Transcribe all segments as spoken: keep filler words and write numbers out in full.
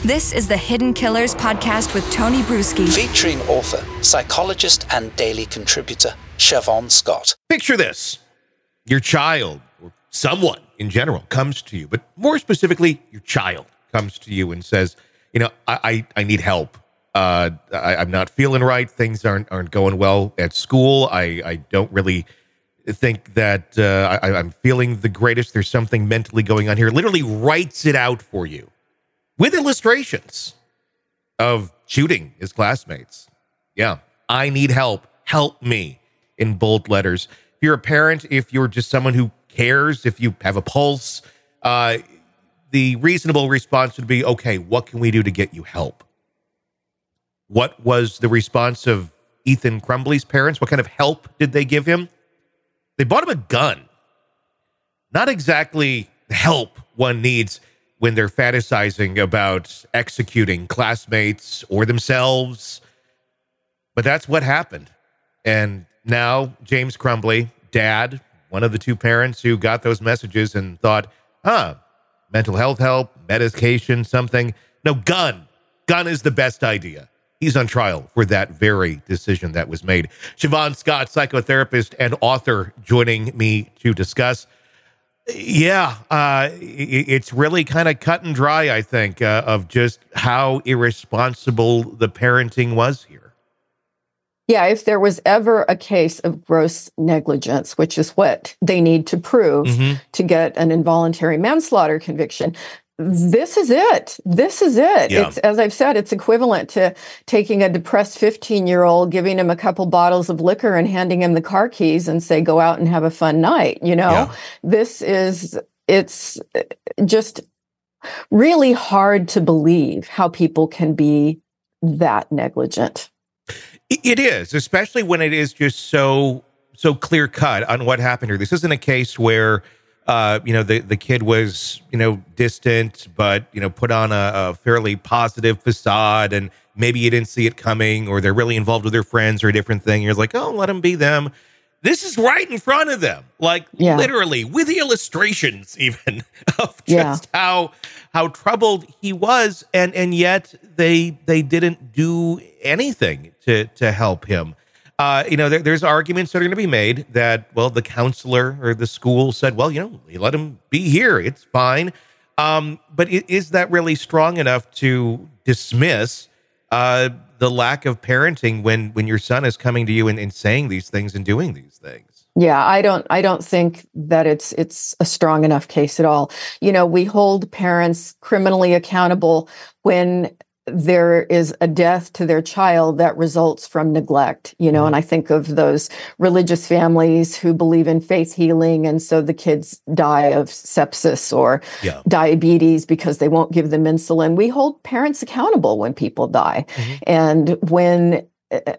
This is the Hidden Killers podcast with Tony Brueski. Featuring author, psychologist, and daily contributor, Siobhan Scott. Picture this. Your child, or someone in general, comes to you, but more specifically, your child comes to you and says, you know, I I, I need help. Uh, I, I'm not feeling right. Things aren't aren't going well at school. I, I don't really think that uh, I, I'm feeling the greatest. There's something mentally going on here. Literally writes it out for you with illustrations of shooting his classmates. Yeah, I need help. Help me, in bold letters. If you're a parent, if you're just someone who cares, if you have a pulse, uh, the reasonable response would be, okay, what can we do to get you help? What was the response of Ethan Crumbley's parents? What kind of help did they give him? They bought him a gun. Not exactly help one needs when they're fantasizing about executing classmates or themselves. But that's what happened. And now James Crumbley, dad, one of the two parents who got those messages and thought, huh, mental health help, medication, something. No, gun. Gun is the best idea. He's on trial for that very decision that was made. Siobhan Scott, psychotherapist and author, joining me to discuss. Yeah, uh, it's really kind of cut and dry, I think, uh, of just how irresponsible the parenting was here. Yeah, if there was ever a case of gross negligence, which is what they need to prove mm-hmm. to get an involuntary manslaughter conviction, this is it. This is it. Yeah. It's, as I've said, it's equivalent to taking a depressed fifteen-year-old, giving him a couple bottles of liquor and handing him the car keys and say, go out and have a fun night. You know, yeah. This is, it's just really hard to believe how people can be that negligent. It is, especially when it is just so, so clear cut on what happened here. This isn't a case where Uh, you know, the, the kid was, you know, distant, but, you know, put on a, a fairly positive facade, and maybe you didn't see it coming, or they're really involved with their friends or a different thing. You're like, oh, let them be them. This is right in front of them, like yeah. literally with the illustrations even of just yeah. how how troubled he was. And and yet they they didn't do anything to to help him. Uh, you know, there, there's arguments that are going to be made that, well, the counselor or the school said, well, you know, let him be here. It's fine. Um, but is that really strong enough to dismiss uh, the lack of parenting when when your son is coming to you and, and saying these things and doing these things? Yeah, I don't I don't think that it's it's a strong enough case at all. You know, we hold parents criminally accountable when there is a death to their child that results from neglect, you know, and I think of those religious families who believe in faith healing. And so the kids die of sepsis or yeah. diabetes because they won't give them insulin. We hold parents accountable when people die. Mm-hmm. And when uh,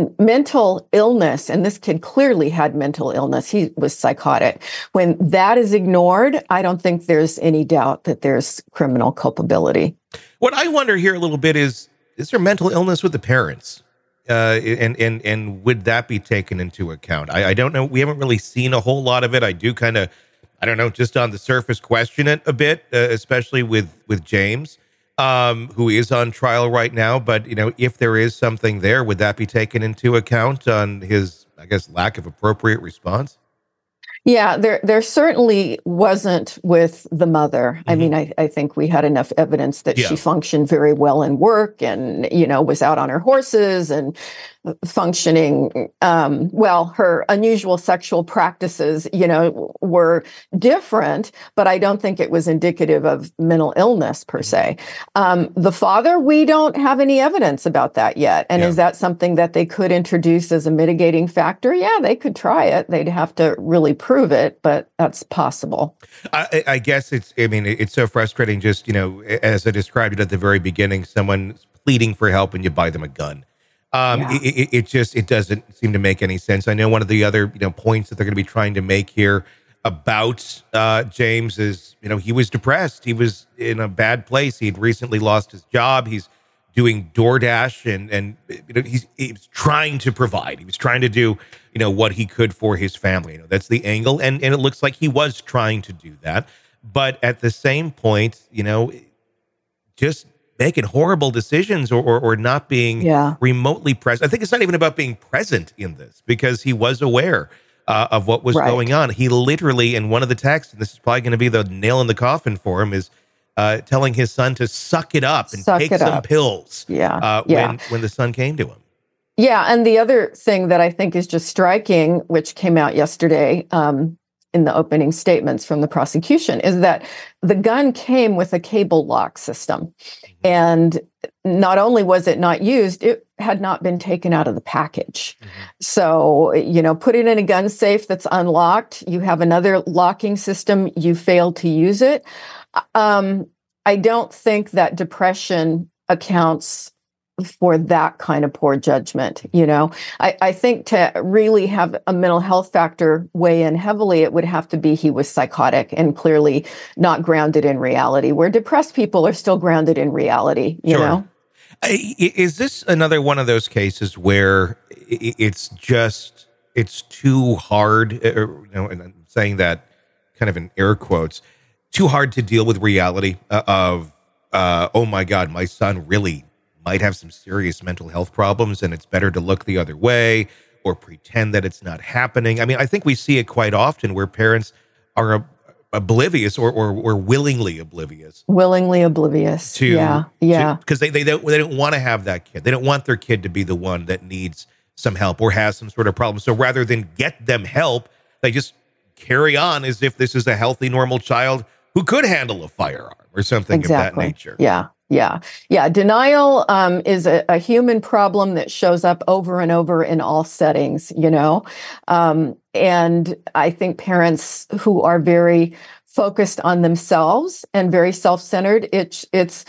mental illness, and this kid clearly had mental illness, he was psychotic. When that is ignored, I don't think there's any doubt that there's criminal culpability. What I wonder here a little bit is, is there mental illness with the parents? Uh, and, and, and would that be taken into account? I, I don't know. We haven't really seen a whole lot of it. I do kind of, I don't know, just on the surface question it a bit, uh, especially with, with James, um, who is on trial right now. But, you know, if there is something there, would that be taken into account on his, I guess, lack of appropriate response? Yeah, there there certainly wasn't with the mother. Mm-hmm. I mean, I, I think we had enough evidence that yeah. she functioned very well in work and, you know, was out on her horses and functioning, um, well, her unusual sexual practices, you know, were different, but I don't think it was indicative of mental illness per se. Um, the father, we don't have any evidence about that yet. And yeah. is that something that they could introduce as a mitigating factor? Yeah, they could try it. They'd have to really prove it, but that's possible. I, I guess it's, I mean, it's so frustrating just, you know, as I described it at the very beginning, someone's pleading for help and you buy them a gun. Um, yeah. it, it, it just, it doesn't seem to make any sense. I know one of the other, you know, points that they're going to be trying to make here about uh, James is, you know, he was depressed. He was in a bad place. He'd recently lost his job. He's doing DoorDash and, and you know, he's, he's trying to provide. He was trying to do, you know, what he could for his family. You know, that's the angle. And, and it looks like he was trying to do that. But at the same point, you know, just making horrible decisions or or, or not being Yeah. remotely present. I think it's not even about being present in this because he was aware uh, of what was Right. going on. He literally, in one of the texts, and this is probably going to be the nail in the coffin for him, is uh, telling his son to suck it up and Suck take it some up. pills. Yeah. Uh, Yeah. When when the son came to him. Yeah, and the other thing that I think is just striking, which came out yesterday um, in the opening statements from the prosecution, is that the gun came with a cable lock system. Mm-hmm. And not only was it not used, it had not been taken out of the package. Mm-hmm. So, you know, put it in a gun safe that's unlocked. You have another locking system. You fail to use it. Um, I don't think that depression accounts for that kind of poor judgment. You know, I, I think to really have a mental health factor weigh in heavily, it would have to be he was psychotic and clearly not grounded in reality, where depressed people are still grounded in reality, you Sure. know? I- Is this another one of those cases where i- it's just, it's too hard, uh, you know, and I'm saying that kind of in air quotes, too hard to deal with reality uh, of, uh, oh my God, my son really might have some serious mental health problems and it's better to look the other way or pretend that it's not happening. I mean, I think we see it quite often where parents are ob- oblivious or, or, or willingly oblivious Willingly oblivious. to, yeah. Yeah. because they, they don't, they don't want to have that kid. They don't want their kid to be the one that needs some help or has some sort of problem. So rather than get them help, they just carry on as if this is a healthy, normal child who could handle a firearm or something Exactly. of that nature. Yeah. Yeah. Yeah. Denial um, is a, a human problem that shows up over and over in all settings, you know? Um, and I think parents who are very focused on themselves and very self-centered, it's, it's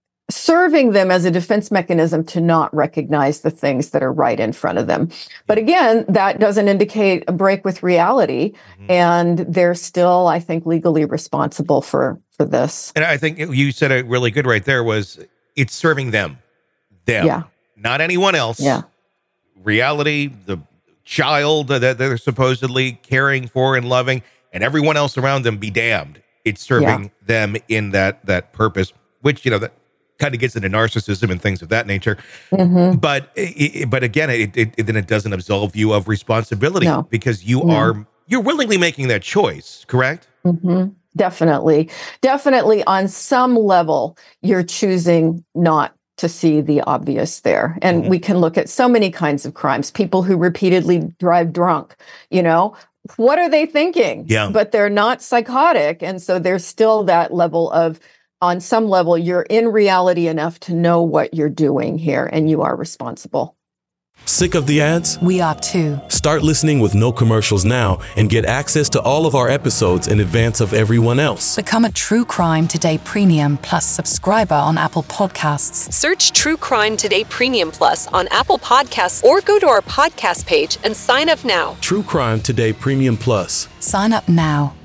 serving them as a defense mechanism to not recognize the things that are right in front of them. But again, that doesn't indicate a break with reality. Mm-hmm. And they're still, I think, legally responsible for, for this. And I think you said it really good right there was it's serving them, them, Yeah. not anyone else. Yeah. Reality, the child that they're supposedly caring for and loving, and everyone else around them be damned. It's serving Yeah. them in that that purpose, which, you know, that kind of gets into narcissism and things of that nature. Mm-hmm. But it, but again, it, it, it then it doesn't absolve you of responsibility No. because you No. are you're willingly making that choice, correct? Mm-hmm. Definitely. Definitely on some level, you're choosing not to see the obvious there. And Mhm. we can look at so many kinds of crimes, people who repeatedly drive drunk, you know, what are they thinking? Yeah. But they're not psychotic. And so there's still that level of, on some level, you're in reality enough to know what you're doing here and you are responsible. Sick of the ads? We are too. Start listening with no commercials now and get access to all of our episodes in advance of everyone else. Become a True Crime Today Premium Plus subscriber on Apple Podcasts. Search True Crime Today Premium Plus on Apple Podcasts or go to our podcast page and sign up now. True Crime Today Premium Plus. Sign up now.